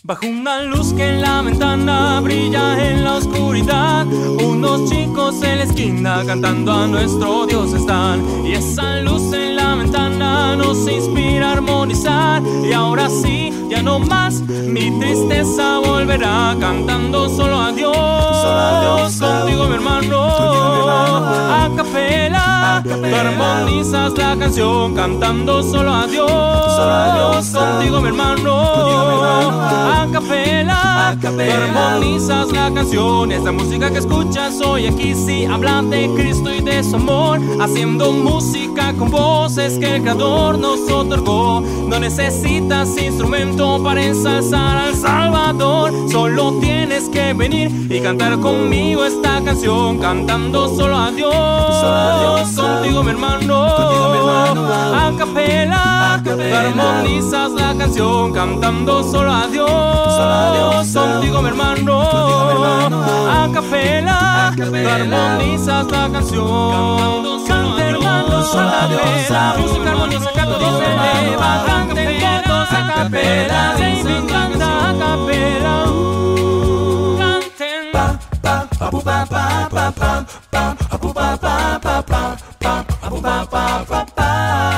Bajo una luz que en la ventana brilla en la oscuridad, unos chicos en la esquina cantando a nuestro Dios están. Y esa luz en la ventana nos inspira a armonizar. Y ahora sí, ya no más, mi tristeza volverá cantando solo a Dios. Contigo mi hermano, a capela, tú armonizas la canción cantando solo a Dios. Contigo mi hermano, a capela, tú armonizas la canción. Esta música que escuchas hoy aquí sí habla de Cristo y de su amor, haciendo música con voces que el Creador nos otorgó. No necesitas instrumento para ensalzar al Salvador, solo tienes que venir y cantar conmigo esta canción cantando solo a Dios. Contigo mi hermano, a capela, tú armonizas la canción cantando solo a Dios. Contigo mi hermano, a capela, tú armonizas la canción. Canta hermano, a capela, música armoniosa, canto Dios se eleva. Canten todos a capela, David canta a capela. Canten pa pa pa pa pa pa pa pa pa pa pa pa pa pa.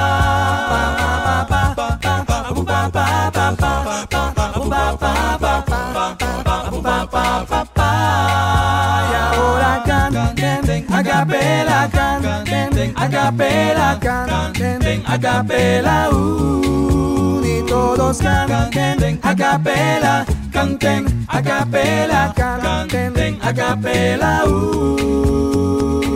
Y ahora canten a capela, canten a capela, canten a capela, y todos canten a capela, canten a capela, canten a capela.